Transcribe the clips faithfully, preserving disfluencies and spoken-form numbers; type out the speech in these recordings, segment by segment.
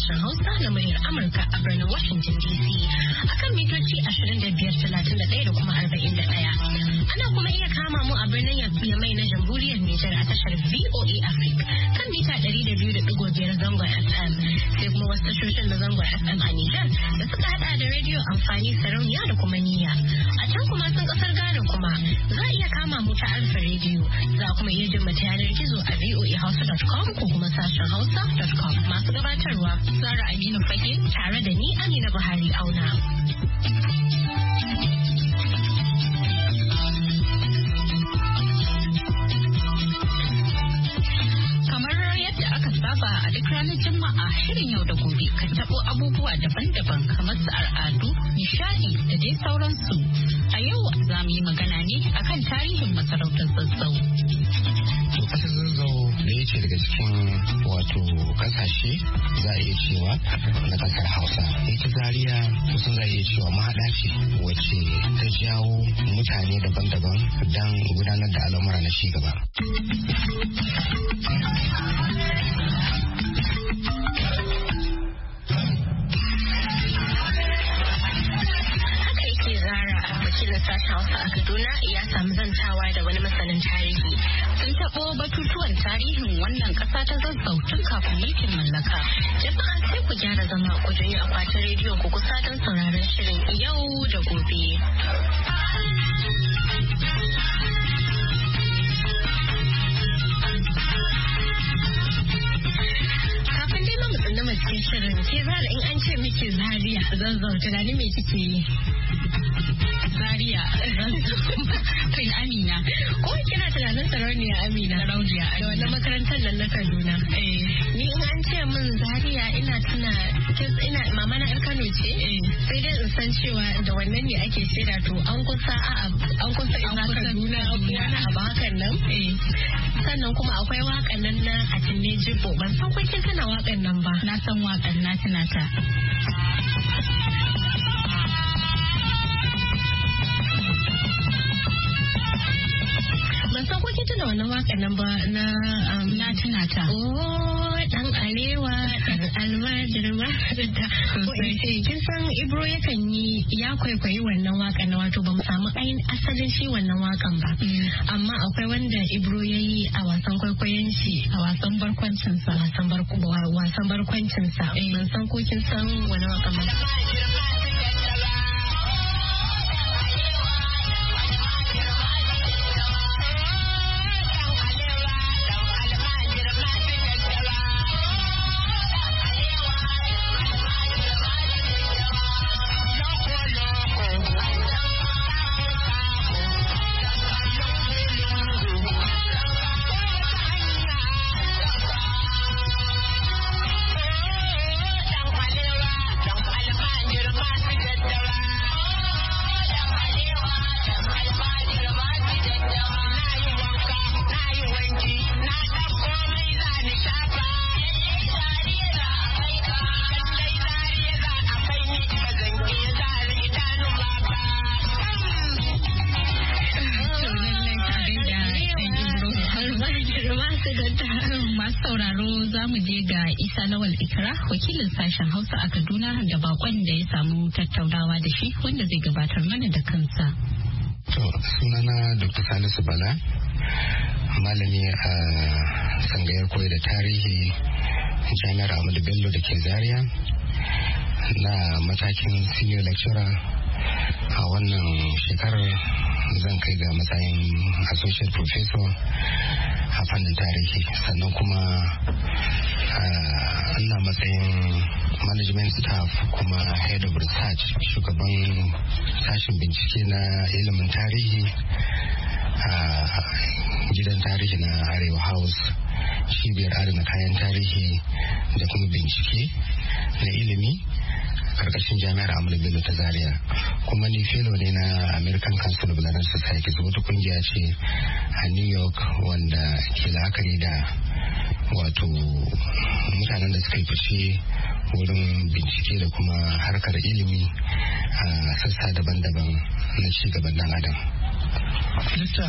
sashen Hausa na muryar Amurka a birnin Washington D C akan mitoci ashirin da biyar talatin da ɗaya da kuma arba'in da ɗaya. Ana kuma iya kama mu a birnin Yamai na Jamhuriyar Nijar a tashar V O A Africa kan mita ɗari da biyu da ɗigo biyar zangon F M. Sai kuma wasu tashoshin da zangon F M a Nijar da suka haɗa da rediyo amfani sarauniya da kuma niyya. A can kuma sun ƙasar Ghana kuma za a iya kama mu ta Alfa rediyo. Za kuma iya jin mata yanar gizo a v o a hausa dot com ko kuma sashen hausa dot com. Masu gabatarwa Sara Aminu Fage tare da ni Amina Buhari Auna. A duk ranar Juma'a shirin yau da gobe kan tabo abubuwa daban-daban kamar su al'adu, nishadi da dai sauransu. A yau za mu yi magana ne akan tarihin masarautar Zazzau. Kasar Zazzau da ya ce daga cikin wato kasashe za a iya cewa na kasar Hausa. Ita Zaria kusan za a iya cewa mahaɗa ce wacce ta jawo mutane daban-daban don gudanar da al'amura na ci gaba. Wakilin sashen Hausa a Kaduna ya samu zantawa da wani masanin tarihi. Sun taɓo batutuwan tarihin wannan ƙasa ta Zazzau tun kafin mulkin mallaka. Jama'a sai ku gyara zama ku janyo akwatin rediyon ku kusa don sauraron shirin yau da gobe. Kafin dai ma mu tsinda cikin shirin, ke zara in an ce miki Zaria Zazzau tunani me kike yi? Zaria Queen Amina. Ko kina tunanin sarauniya Amina? Sarauniya da wannan makarantar nan na Kaduna. Eh. Ni in an ce min Zaria ina tuna ina mama na yar Kano ce. Eh. Sai dai in san cewa da wannan ne ake shaida to an kusa a an kusa ina Kaduna abuwa na abu hakan nan. Eh. Sannan kuma akwai waƙan nan na Atinne Jibo. Ban san ko kin tana waƙan nan ba. Na san waƙan na tuna ta. Ban san ko kin tuna wannan waƙar nan ba na na tuna ta. Oh dan alewa dan almajir ma da ko in ce kin san Ibro yakan yi ya kwaikwayi wannan waƙar na wato ba mu samu ainihin asalin shi wannan waƙan ba. Amma akwai wanda Ibro yayi a wasan kwaikwayon shi a wasan barkwancin sa wasan barku wasan barkwancin sa. Ban san ko kin san wannan waƙan ba. Wakilin sashen Hausa a Kaduna da bakon da ya samu tattaunawa da shi wanda zai gabatar mana da kansa. To sunana Doctor Salisu Bala, malami a sangayar koyar da tarihi Jami'ar Ahmadu Bello da ke Zaria, na matakin senior lecturer. A wannan shekarar zan kai ga matsayin associate professor a fannin tarihi, sannan kuma ina matsayin management staff kuma head of research, shugaban sashen bincike na ilimin tarihi a gidan tarihi na Arewa House, cibiyar adana kayan tarihi da kuma bincike na ilimi karkashin jami'ar Ahmadu Bello ta Zaria. Kuma ni fellow ne na American Council of Learned Societies, wata kungiya ce a New York wanda ke la'akari da wato mutanen da suka yi fice wurin bincike da kuma harkar ilimi a sassa daban-daban na cigaban dan adam. Dakta,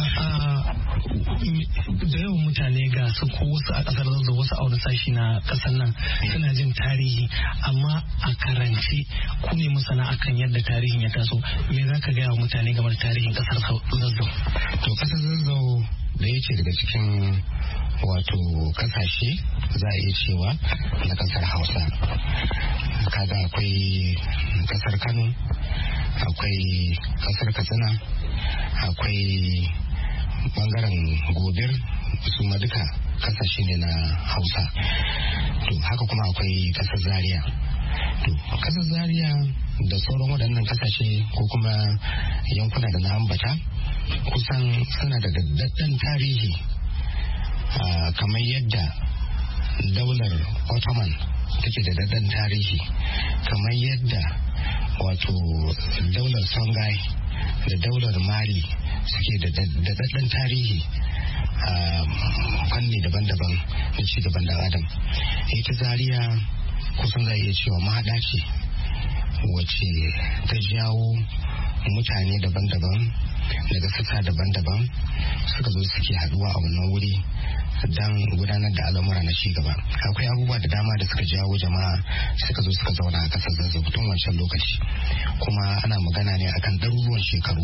da yawan mutane ga su ko wasu a kasar da wasu a wani sashi na kasar nan suna jin tarihi, amma a karance ku ne masana akan yadda tarihin ya taso, me za ka gaya wa mutane game da tarihin kasar Zazzau? To kasar Zazzau da ya ce daga cikin wato kasashe za a iya cewa na kasar Hausa. Kaga akwai kasar Kano, akwai kasar Katsina, akwai bangaren Gobir, su ma duka kasashe ne na Hausa. To haka kuma akwai kasar Zaria. To kasar Zaria da sauran waɗannan kasashe ko kuma yankuna da na ambata kusan suna da daddaɗɗen tarihi, kamar yadda daular Ottoman take da daddaɗɗen tarihi, kamar yadda wato daular Songhai da daular Mali suke da daddaɗɗen tarihi a fanni daban-daban na cigaban dan adam. Ita Zaria kusan za a iya cewa mahaɗa ce wacce ta jawo mutane daban-daban daga sassa daban-daban suka zo suke haduwa a wannan wuri don gudanar da al'amura na cigaba. Akwai abubuwa da dama da suka jawo jama'a suka zo suka zauna a kasar Zazzau tun wancan lokaci, kuma ana magana ne akan ɗaruruwan shekaru.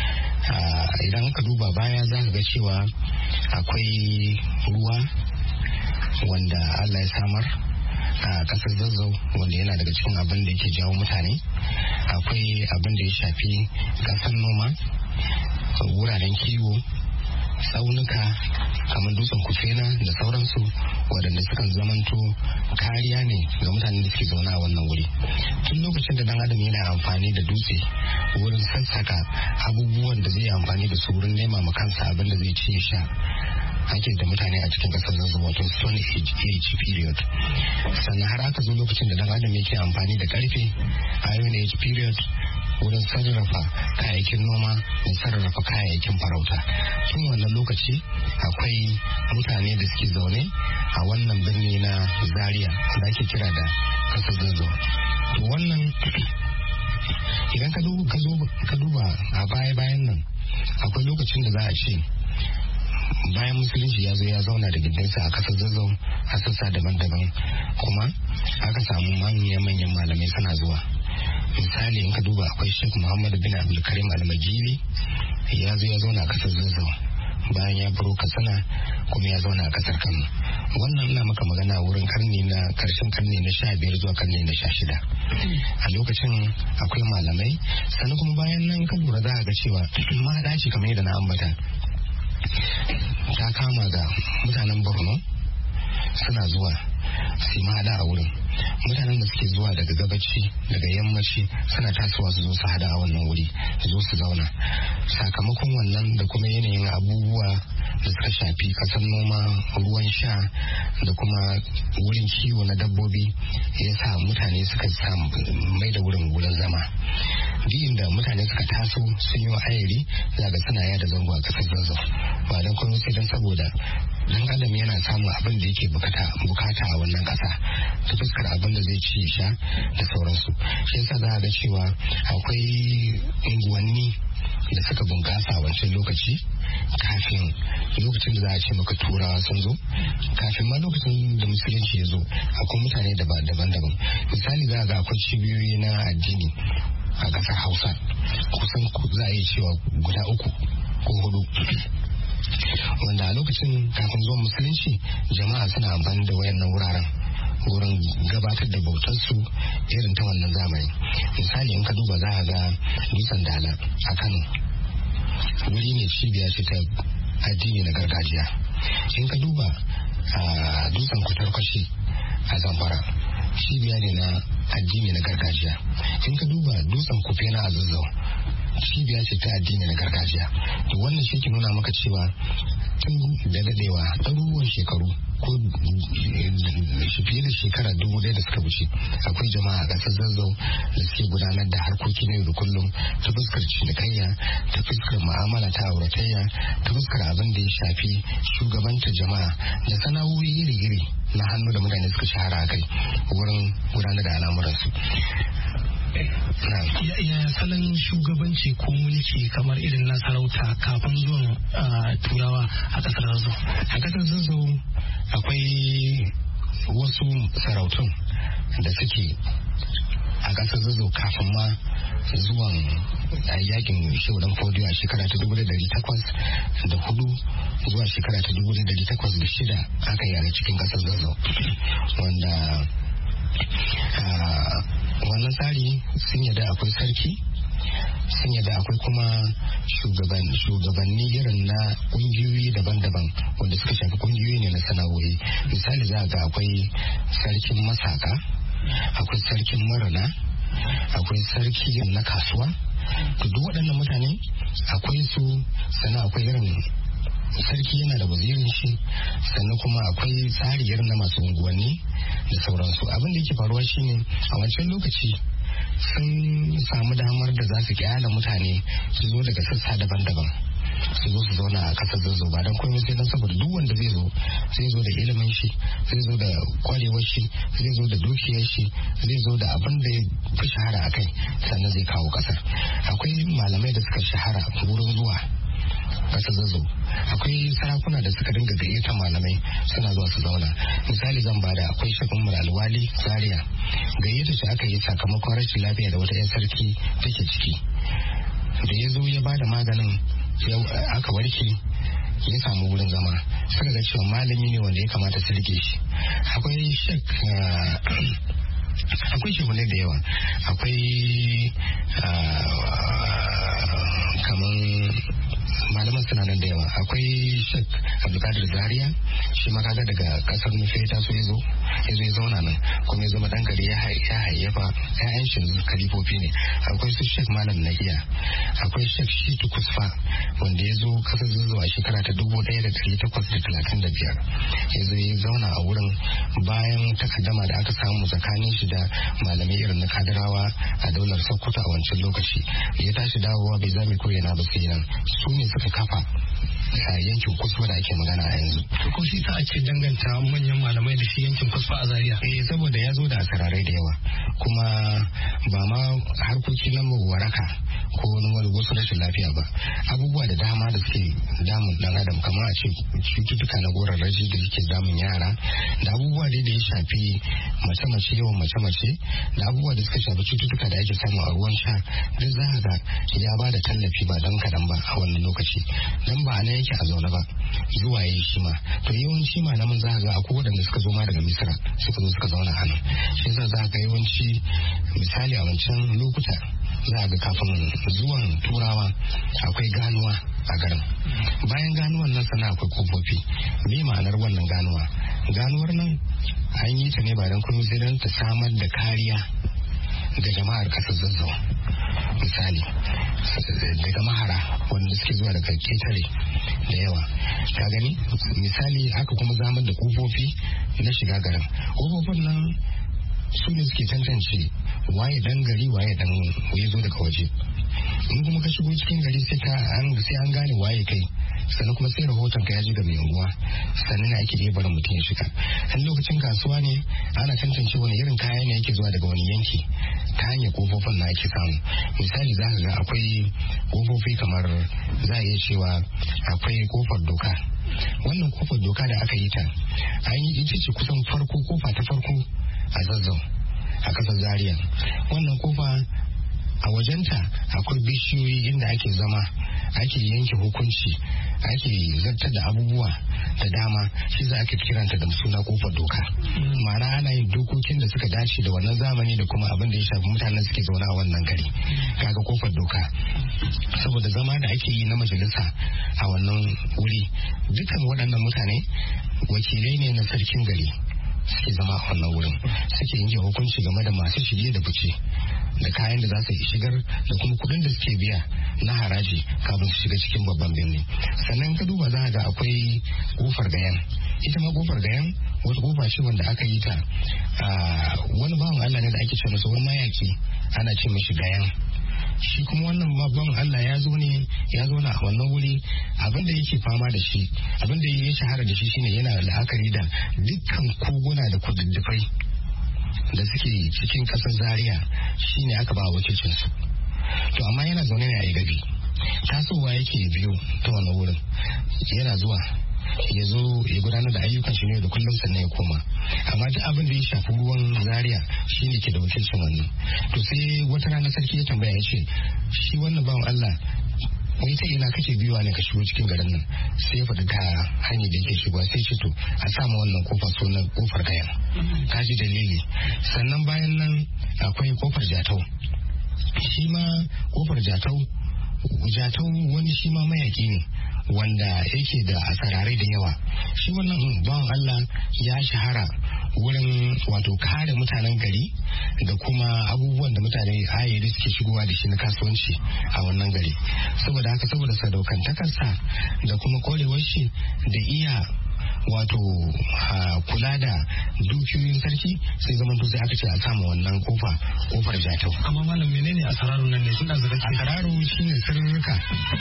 Idan ka duba baya za ka ga cewa akwai ruwa wanda Allah ya samar a kasar Zazzau wanda yana daga cikin abin da yake jawo mutane. Akwai abin da ya shafi gasar noma, wuraren kiwo, tsaunuka kamar dutsen Kufena da sauransu waɗanda sukan zamanto kariya ne ga mutanen da suke zaune a wannan wuri. Tun lokacin da dan adam yana amfani da dutse wurin sassaka abubuwan da zai amfani da su wurin nema ma kansa abin da zai ci sha, ake da mutane a cikin kasar Zazzau wato Stone Age period. Sannan har aka zo lokacin da dan adam yake amfani da karfe, Iron Age period, wurin sarrafa kayayyakin noma da sarrafa kayayyakin farauta. Tun wannan lokaci akwai mutane da suke zaune a wannan birni na Zaria da ake kira da kasar Zazzau. To wannan idan ka duba a baya-bayan nan akwai lokacin da za a ce bayan musulunci ya zo ya zauna da gindinsa a kasar Zazzau a sassa daban-daban, kuma aka samu manyan-manyan malamai suna zuwa. Misali in ka duba akwai Sheikh Muhammad bin Abdulkarim Al-Majili ya zo ya zauna a kasar Zazzau bayan ya baro Katsina kuma ya zauna a kasar Kano. Wannan ina maka magana wurin karni na karshen karni na sha biyar zuwa karni na sha shida. A lokacin akwai malamai, sannan kuma bayan nan ka lura za a ga cewa mahaɗa ce kamar yadda na ambata ta kama ga mutanen Borno suna zuwa su yi mahaɗa a wurin. Mutanen da suke zuwa daga gabaci daga yammaci suna tasowa su zo su hada a wannan wuri su zo su zauna. Sakamakon wannan da kuma yanayin abubuwa da suka shafi kasar noma, ruwan sha da kuma wurin kiwo na dabbobi ya sa mutane suka samu mai da wurin wurin zama. Duk da mutane suka taso sun yi ayari za ga suna yada zango a kasar Zazzau, ba don kuma sai don saboda dan adam yana samun abin da yake bukata bukata a wannan kasa ta fuskar abin da zai ci sha da sauransu. Shi yasa za a ga cewa akwai unguwanni da suka bunkasa a wancan lokaci kafin lokacin da za a ce maka turawa sun zo, kafin ma lokacin da musulunci ya zo akwai mutane daban-daban. Misali za a ga akwai cibiyoyi na addini a kasar Hausa kusan za a yi cewa guda uku ko hudu, wanda a lokacin kafin zuwan musulunci jama'a suna amfani da wayannan wuraren wurin gabatar da bautarsu irin ta wannan zamani. Misali in ka duba za a ga dutsen Dala a Kano wuri ne cibiya ce ta addini na gargajiya. In ka duba a dutsen Kutarkwashi a Zamfara cibiya ne na addini na gargajiya. In ka duba dutsen Kufena a Zazzau cibiya ce ta addini na gargajiya. To wannan shi ke nuna maka cewa tun da dadewa ɗaruruwan shekaru ko fiye da shekara dubu ɗaya da suka wuce akwai jama'a a ƙasar Zazzau da suke gudanar da harkoki na yau da kullum ta fuskar cinikayya, ta fuskar mu'amala ta auratayya, ta fuskar abin da ya shafi shugabanta jama'a da sana'o'i iri-iri na hannu da mutane suka shahara a kai wurin gudanar da al'amuransu. ya salon shugabanci ko mulki kamar irin na sarauta kafin zuwan turawa a kasar zazzau? A kasar zazzau akwai wasu sarautun da suke a kasar zazzau kafin ma zuwan yakin shaudan fodiyo a shekara ta dubu da dari takwas da hudu zuwa shekara ta dubu da dari takwas da shida aka yi a cikin kasar zazzau, wanda wannan tsari sun yadda akwai sarki, sun yadda akwai kuma shugabanni irin na kungiyoyi daban-daban wanda suka shafi kungiyoyi ne na sana'o'i. Misali za ga akwai sarkin masaka, akwai sarkin marana, akwai sarki na kasuwa. To duk waɗannan mutane akwai su, sannan akwai irin sarki yana da wazirin shi, sannan kuma akwai tsari irin na masu unguwanni da sauransu. Abin da yake faruwa shine a wancan lokaci sun samu damar da za su kyala mutane su zo daga sassa daban-daban su zo su zauna a kasar zazzau ba don komai sai don saboda duk wanda zai zo zai zo da ilimin shi, zai zo da kwarewar shi, zai zo da dukiyar shi, zai zo da abin da ya fi shahara a kai, sannan zai kawo kasar. Akwai malamai da suka shahara wurin zuwa kasar zazzau, akwai sarakuna da suka dinga gayyata malamai suna zuwa su zauna. Misali zan bada akwai shakun mura alwali zaria, gayyata shi aka yi sakamakon rashin lafiya da wata 'yan sarki take ciki. Da ya zo ya bada maganin aka warke, ya samu wurin zama, suka ga cewa malami ne wanda ya kamata su rike shi. Akwai shek akwai shehunai da yawa, akwai kamar malaman suna nan da yawa. Akwai shek abdulkadir zaria, shi ma kaga daga kasar nufe ya taso ya zo ya zo ya zauna nan kuma ya zama dan gari ya hayyafa ƴaƴan shi kalifofi ne. Akwai su shek malam nahiya, akwai shek shitu kusfa wanda ya zo kasar zazzau a shekara ta dubu ɗaya da ɗari takwas da talatin da biyar ya zo ya zauna a wurin bayan takaddama da aka samu tsakanin shi da malamai irin na kadirawa a daular sokoto a wancan lokaci. Ya tashi dawowa bai zame ko yana ba sai nan su ne suka kafa a yankin kusfa da ake magana a yanzu. Ko shi ta ake danganta manyan malamai da shi yankin kusfa a Zaria? Eh, saboda ya zo da asararai da yawa, kuma ba ma harkoki na waraka ko wani wasu rashin lafiya ba, abubuwa da dama da suke damun dan adam kamar a ce cututtuka na gorarraji da suke damun yara, da abubuwa dai da ya shafi mace-mace, yawan mace-mace, da abubuwa da suka shafi cututtuka da ake samu a ruwan sha, duk za ga ya ba da tallafi ba dan kadan ba a wannan lokaci. Dan ba nan yake a zaune ba, zuwa yayi shi ma. To yawanci malaman za ga akwai waɗanda suka zo ma daga Misra suka zo suka zauna a nan. Shi yasa za ga yawanci misali a wancan lokuta za ga kafin zuwan turawa akwai ganuwa a garin. Bayan ganuwan nan sana akwai kofofi. Me ma'anar wannan ganuwa? Ganuwar nan an yi ta ne ba don kuma sai don ta samar da kariya ga jama'ar kasar zazzau. Misali daga mahara wanda suke zuwa daga ketare da yawa, ka gani? Misali haka kuma zamar da kofofi na shiga garin. Kofofin nan su ne suke tantance waye dan gari waye dan ya zo daga waje. In kuma ka shigo cikin gari sai ka an sai an gane waye kai, sannan kuma sai rahoton ka ya ji ga mai unguwa, sannan ake iya barin mutum ya shiga. In lokacin kasuwa ne ana tantance wani irin kaya ne yake zuwa daga wani yanki ta hanyar kofofin na ake samu. Misali za ka ga akwai kofofi kamar za a iya cewa akwai kofar doka. Wannan kofar doka da aka yi ta an yi ita ce kusan farko kofa ta farko a zazzau a kasar Zaria. Wannan kofa a wajenta akwai bishiyoyi inda ake zama, ake yanke hukunci, ake zartar da abubuwa da dama. Shi za ake kiranta da suna kofar doka. Ma'ana ana yin dokokin da suka dace da wannan zamani da kuma abin da ya shafi mutanen suke zaune a wannan gari. Kaga kofar doka saboda zama da ake yi na majalisa a wannan wuri, dukkan waɗannan mutane wakilai ne na sarkin gari suke zama a wannan wurin, suke yanke hukunci game da masu shige da fice da kayan da za su shigar da kuma kuɗin da suke biya na haraji kafin su shiga cikin babban birni. Sannan ka duba za ga akwai kofar gayan. Ita ma kofar gayan wata kofa ce wanda aka yi ta wani bawan Allah ne da ake ce masa wani mayaki, ana ce mashi gayan. Shi kuma wannan babban Allah ya zo ne ya zo na wannan wuri, abin da yake fama da shi, abin da ya shahara da shi shine yana la'akari da dukkan koguna da kududdufai da suke cikin ƙasar Zaria shine aka ba wakilcin su. To amma yana zaune ne a Igabi, tasowa yake biyo ta wannan wurin, yana zuwa ya zo ya gudanar da ayyukan shi ne da kullum sannan ya koma. Amma duk abin da ya shafi ruwan Zaria shi ne ke da wakilcin wannan. To sai wata rana sarki ya tambaya ya ce shi wannan bawan Allah wai ta ina kake biyuwa ne ka shigo cikin garin nan? Sai ya faɗi ta hanyar da yake shigowa, sai ce to a samu wannan kofa sunan kofar Gaya. Kaji dalili. Sannan bayan nan akwai kofar Jatau. Shi ma kofar Jatau Jatau wani shi ma mayaki ne wanda yake da asararai da yawa. Shi wannan bawan Allah ya shahara wurin wato kare mutanen gari da kuma abubuwan da mutane ayyari suke shigowa da shi na kasuwanci a wannan gari. Saboda haka saboda sadaukantakarsa da kuma korewar shi da iya wato kula da dukiyoyin sarki sai zaman to sai aka ce a samu wannan kofa kofar Jatau. Amma malam menene asararu nan ne? Suna zaka asararu shine sirrika.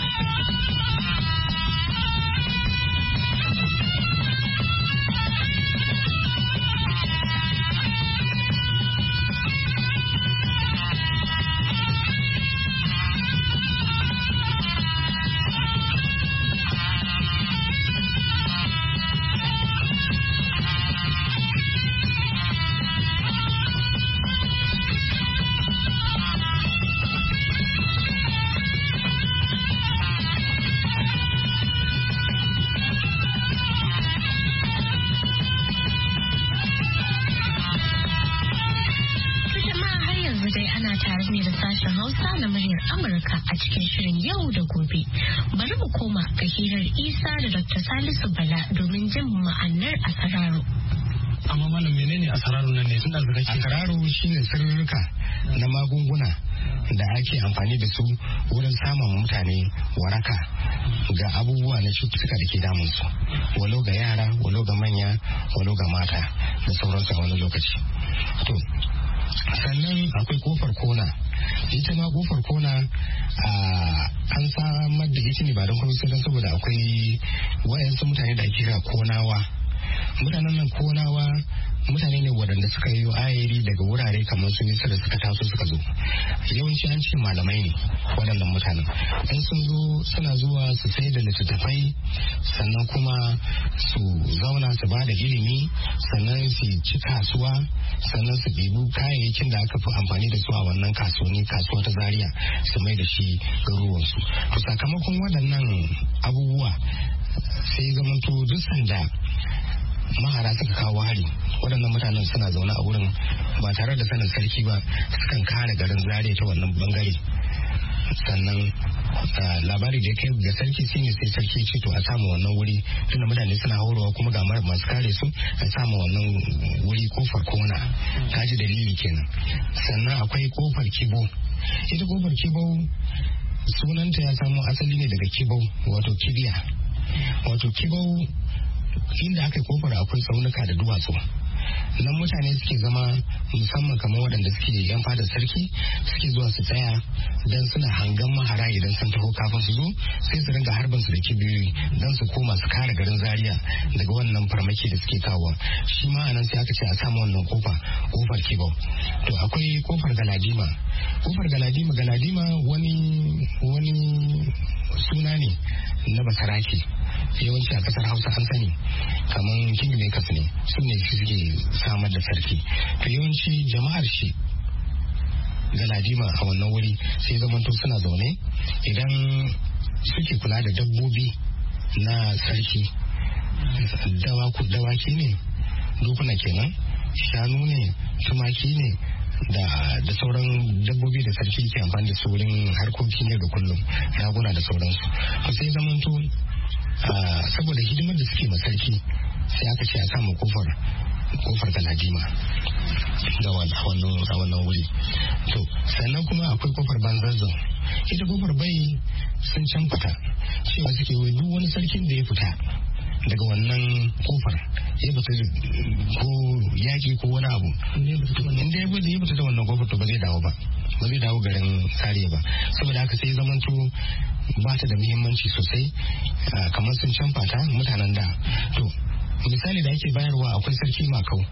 Amurka a cikin shirin yau da gobe. Bari mu koma ga hirar Isa da Doctor Salisu Bala domin jin ma'anar asararu. Amma malam menene asararu nan ne? Sun da zaka asararu shine sirrika na magunguna da ake amfani da su wurin samun mutane waraka ga abubuwa na cututtuka da ke damun su, walau ga yara, walau ga manya, walau ga mata da sauransu a wani lokaci. To sannan akwai kofar kona. Ita ma kofar kona an samar da ita ne ba don kuma sai saboda akwai wayansu mutane da ake kira konawa. Mutanen nan konawa mutane ne waɗanda suka yi ayiri daga wurare kamar su nisa da suka taso suka zo. Yawanci an ce malamai ne waɗannan mutanen. In sun zo suna zuwa su sai da littattafai, sannan kuma su zauna su ba da ilimi, sannan su ci kasuwa, sannan su ɗebi kayayyakin da aka fi amfani da su a wannan kasuwanni kasuwa ta Zaria su mai da shi garuruwansu. To sakamakon waɗannan abubuwa sai zamanto duk sanda mahara suka kawo hari, waɗannan mutanen suna zaune a wurin ba tare da sanin sarki ba, sukan kare garin Zaria ta wannan bangare. Sannan labari da ya kai ga sarki shine sai sarki ce to a samu wannan wuri tunda mutane suna haurawa kuma ga masu kare su, a samu wannan wuri kofar kona. Kaji dalili kenan. Sannan akwai kofar Kibo. Ita kofar Kibo sunanta ya samo asali ne daga Kibau, wato kibiya. Wato Kibau inda aka yi kofar akwai tsaunuka da duwatsu. Nan mutane suke zama, musamman kamar waɗanda suke yan fadar sarki suke zuwa su tsaya don suna hangan mahara idan sun taho kafin su zo sai su ringa harbin su da kibiyoyi don su koma su kare garin Zaria daga wannan farmaki da suke kawo. Shi ma anan sai aka ce a samu wannan kofa kofar Kibau. To akwai kofar Galadima. Kofar Galadima Galadima wani wani suna ne na basarake. Yawanci a kasar Hausa an sani kamar king makers ne, su ne suke samar da sarki. To yawanci jama'ar shi Galadima a wannan wuri sai zamanto suna zaune idan suke kula da dabbobi na sarki. Dawaki ne, dokuna kenan, shanu ne, tumaki ne, da da sauran dabbobi da sarki ke amfani da su wurin harkoki ne da kullum, raguna da sauransu. To sai zamanto saboda hidimar da suke ma sarki sai aka ce a samu kofar kofar Galadima da wannan wuri. To sannan kuma akwai kofar Banzazzau. Ita kofar bai sun canfata cewa suke wai duk wani sarkin da ya fita daga wannan kofar ya fita ko yaki ko wani abu, inda ya fita ya fita da wannan kofar to ba zai dawo ba ba zai dawo garin Zaria ba. Saboda haka sai zamanto ba ta da muhimmanci sosai, kamar sun canfa ta mutanen da. To misali da ake bayarwa akwai sarki Makau.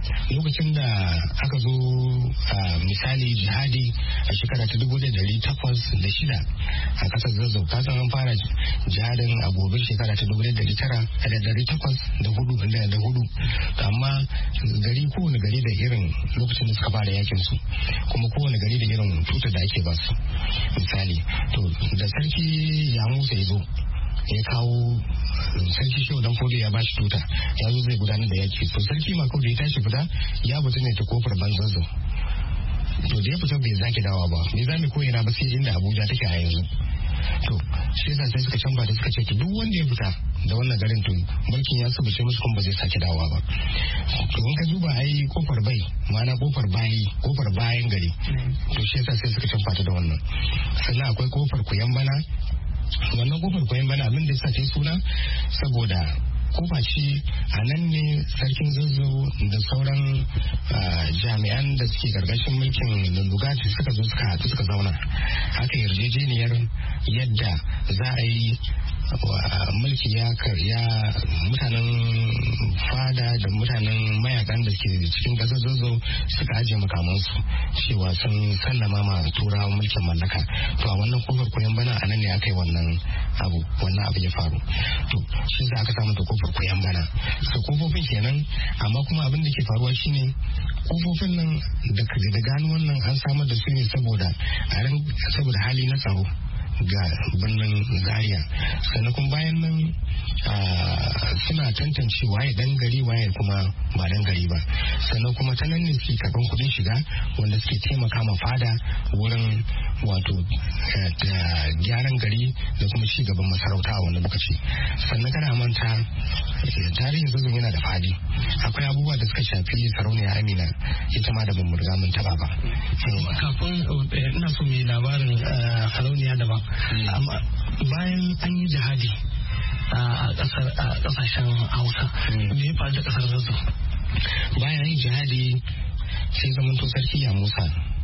lokacin da aka zo misali jihadi a shekara ta dubu da dari takwas da shida a kasar zazzau kasan an fara jihadin a gobe shekara ta dubu da dari tara da dari takwas da hudu da hudu amma gari kowane gari da irin lokacin da suka fara yakin su kuma kowane gari da irin tutar da ake basu misali to da sarki ya musa ya zo ya kawo sarki shehu dan fodi ya bashi tuta ya zo zai gudanar da yaki to sarki mako da ya tashi fita ya fita ne ta kofar banzanzo to da ya fita bai zaki dawa ba bai zami ko yana ba sai inda abuja take a yanzu to shi yasa sai suka canza da suka ce to duk wanda ya fita da wannan garin to mulkin ya subuce musu kuma ba zai sake dawowa ba to in ka duba ai kofar bai ma'ana kofar bayi kofar bayan gari to shi yasa sai suka canza da wannan sannan akwai kofar kuyan bana wannan kofar kuyan bana abin da yasa ta suna saboda kofa ce a nan ne sarkin zazzau da sauran jami'an da suke gargashin mulkin lullugaci suka zo suka haɗu suka zauna haka yarjejeniyar yadda za a yi mulki ya karya mutanen fada da mutanen mayakan da ke cikin ƙasar zazzau suka ajiye makamansu cewa sun sallama ma turawan mulkin mallaka to a wannan kofar koyon bana a nan ne aka yi wannan abu wannan abu ya faru to shi za aka samu da kofar koyon bana so kofofin kenan amma kuma abin da ke faruwa shine kofofin nan da gano wannan an samar da su ne saboda saboda hali na tsaro ga birnin zaria sannan kuma bayan nan suna tantance waye dan gari waye kuma ba dan gari ba sannan kuma ta nan ne suke karban kudin shiga wanda suke taimaka ma fada wurin wato gyaran gari da kuma ci gaban masarauta a wannan lokaci sannan kada manta tarihin zazzau yana da fadi akwai abubuwa da suka shafi sarauniya amina ita ma da ban riga mun taba ba kafin ina so mai labarin sarauniya daban amma bayan an yi jihadi a kasashen hausa me ya faru da kasar zazzau bayan an yi jihadi sai zamanto sarki ya musa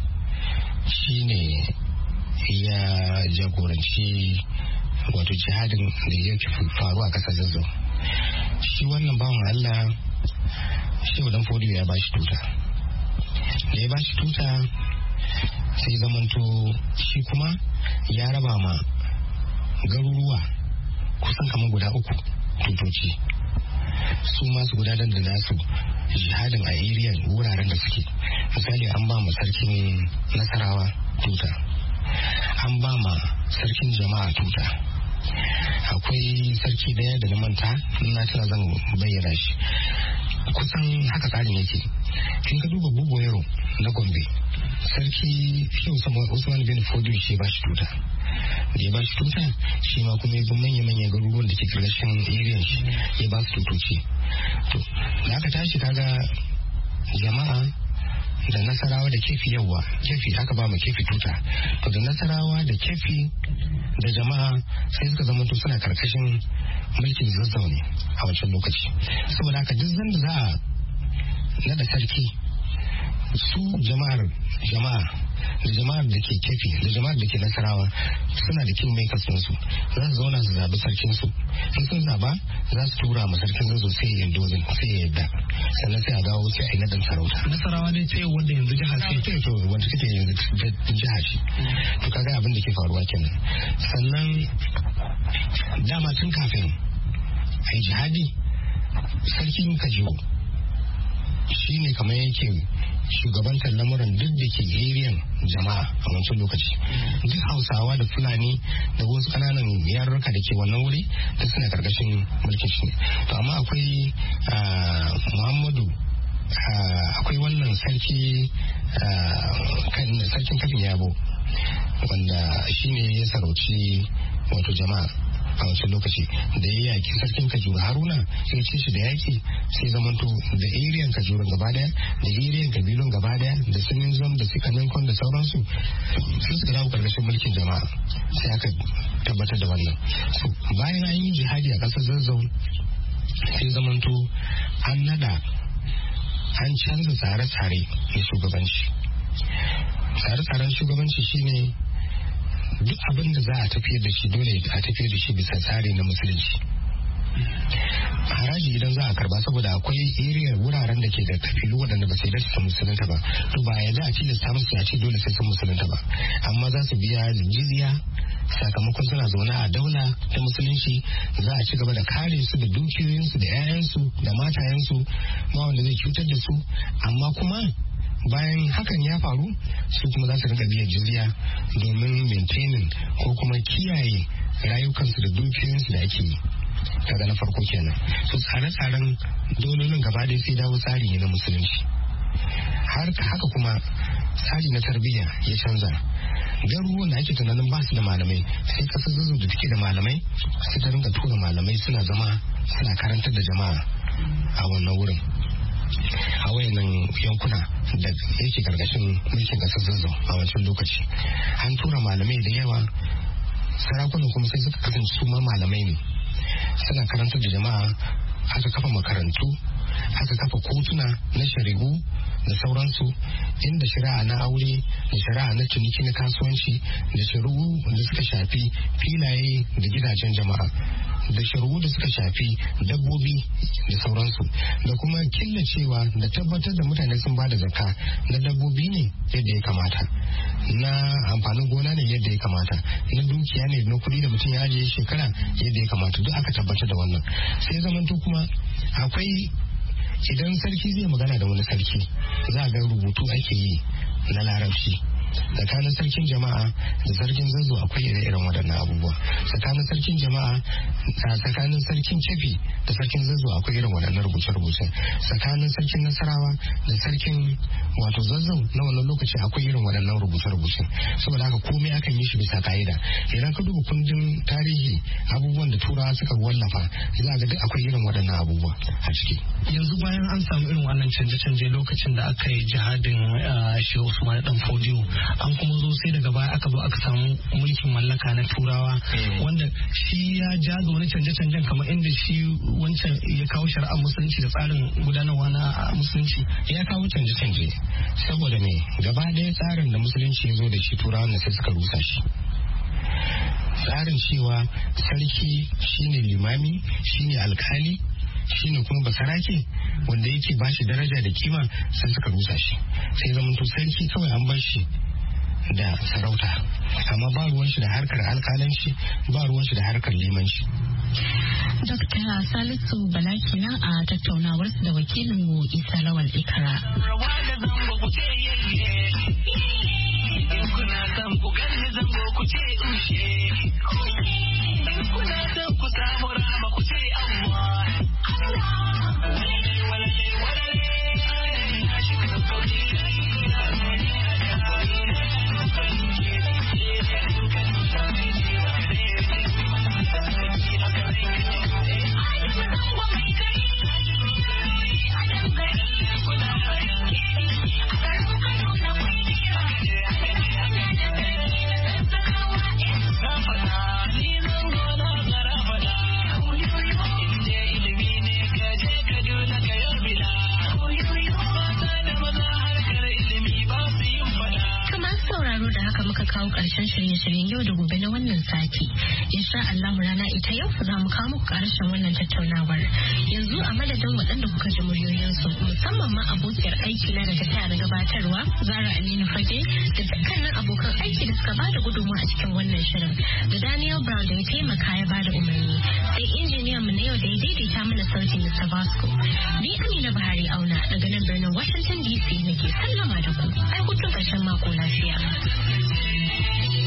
shi ne ya jagoranci wato jihadin da ya faru a kasar zazzau shi wannan bawan allah shi wadan fodiyo ya bashi tuta da ya bashi tuta sai zamanto shi kuma ya raba ma garuruwa kusan kamar guda uku tutoci su masu gudanar da nasu jihadin a iriyan wuraren da suke misali an ba ma sarkin nasarawa tuta an ba ma sarkin jama'a tuta akwai sarki daya da na manta na tana zan bayyana shi kusan haka tsarin yake in ka duba bugoyero na gombe sarki fiye usman bin fodiyo shi ba shi tuta da ya ba shi tuta shi ma kuma ya manya-manyan garuruwan da ke karkashin iriyan shi ya ba su tutoci to da aka tashi kaga jama'a da nasarawa da kefi yawa kefi aka ba mu kefi tuta to da nasarawa da kefi da jama'a sai suka zama to suna karkashin mulkin zazzau ne a wancan lokaci saboda haka duk zan da za a nada sarki su jama'ar jama'a da jama'ar da ke kefi da jama'ar da ke nasarawa suna da king makers su za su zauna su zaɓi sarkin su in sun zaɓa za su tura ma sarkin zazo sai ya dozin sai ya yadda sannan sai a dawo sai a yi naɗin sarauta nasarawa dai ce wanda yanzu jiha ce ce to wanda take yanzu jiha ce to kaga abin da ke faruwa kenan sannan dama tun kafin a yi jihadi sarkin kajiyo shi ne kamar yake shugabantar lamuran duk da ke ariyan jama'a a wancan lokaci duk hausawa da fulani da wasu kananan yarurruka da ke wannan wuri da suna karkashin mulkin shi to amma akwai muhammadu akwai wannan sarki sarkin kafin yabo wanda shi ne ya sarauci wato jama'a a wancan lokaci da ya yaki sarkin kajuru haruna sai ce shi da yaki sai zamanto da iriyan kajurun gaba daya da iriyan kabilun gaba daya da sunin zam da sikanin kon da sauransu sun suka dawo karkashin mulkin jama'a sai aka tabbatar da wannan so bayan an yi jihadi a kasar zazzau sai zamanto an nada an canza tsare-tsare na shugabanci tsare-tsaren shugabanci shine duk abin da za a tafiyar da shi dole a tafiyar da shi bisa tsari na musulunci haraji idan za a karba, saboda akwai area wuraren da ke da kafilu waɗanda ba su yarda su musulunta ba, to ba ya da a tilasta musu a ce dole sai sun musulunta ba, amma za su biya jizya sakamakon suna zaune a daula ta musulunci. Za a ci gaba da kare su da dukiyoyinsu da 'ya'yansu da matayensu, ma wanda zai cutar da su, amma kuma bayan hakan ya faru su kuma za su rinka biyan jizya domin maintaining ko kuma kiyaye rayukansu da dukiyoyinsu da ake yi. Daga na farko kenan, su tsare-tsaren dololin gaba ɗaya sai dawo tsari ne na musulunci. Har haka kuma tsari na tarbiyya ya canza. Garuruwan da ake tunanin ba su da malamai, sai kasar zazzau da take da malamai sai ta rinka tura malamai suna zama suna karantar da jama'a a wannan wurin, a wayannan yankuna da yake gargashin mulkin kasar zazzau a wancan lokaci. An tura malamai da yawa, sarakunan kuma sai suka kasance su ma malamai ne, suna karantar da jama'a. Aka kafa makarantu, aka kafa kotuna na shari'u da sauransu, inda shari'a na aure da shari'a na ciniki na kasuwanci da shari'u da suka shafi filaye da gidajen jama'a da shari'u da suka shafi dabbobi da sauransu, da kuma killacewa da tabbatar da mutane sun ba da zakka na dabbobi ne yadda ya kamata, na amfanin gona ne yadda ya kamata, na dukiya ne na kuɗi da mutum ya ajiye shekara yadda ya kamata, duk aka tabbatar da wannan. Sai zamanto kuma akwai, idan sarki zai magana da wani sarki za a ga rubutu ake yi na larabci. Tsakanin sarkin jama'a da sarkin zazzau akwai ire-iren waɗannan abubuwa. Tsakanin sarkin jama'a a tsakanin sarkin cefi da sarkin zazzau akwai irin waɗannan rubuce-rubuce. Tsakanin sarkin nasarawa da sarkin wato zazzau na wannan lokaci akwai irin waɗannan rubuce-rubuce. Saboda haka komai akan yi shi bisa ka'ida. Idan ka duba kundin tarihi abubuwan da turawa suka wallafa za ga duk akwai irin waɗannan abubuwa a ciki. Yanzu bayan an samu irin wannan canje-canje lokacin da aka yi jihadin Shehu Usman Dan Fodiyo, an kuma zo sai daga baya aka zo aka samu mulkin mallaka na turawa wanda shi ya jaza wani canje-canjen kamar inda shi wancan ya kawo shari'ar musulunci da tsarin gudanarwa na musulunci. Ya kawo canje-canje saboda me gaba ɗaya tsarin da musulunci ya zo da shi turawa na sai suka rusa shi. Tsarin cewa sarki shine limami, shine alkali, shine kuma basarake wanda yake ba shi daraja da kima, sai suka rusa shi. Sai zamanto sarki kawai an bar shi da sarauta, amma ba ruwan shi da harkar alkalanci, ba ruwan shi da harkar limanci. Dokta Salisu Bala kenan a tattaunawar da wakilinmu Isa Lawal Ikra. Kuna son ku gani zango ku ce ushe, kuna son ku samu rama ku ce Allah, walale walale walale na shi ka kauce kawo karshen shirye-shiryen yau da gobe na wannan sati. Insha Allah rana ita yau za mu kawo muku karshen wannan tattaunawar. Yanzu a madadin waɗanda kuka ji muryoyinsu musamman ma abokiyar aiki na daga taya na gabatarwa Zara Aminu Fage da dukkanin abokan aiki da suka bada gudunmawa a cikin wannan shirin da Daniel Brown da ya taimaka ya bada umarni sai injiniyan mu na yau da ya daidaita mana sautin Mister Vasco. Ni Amina Buhari Auna daga nan birnin Washington D C nake sallama da ku. Ai hutun ƙarshen mako lafiya.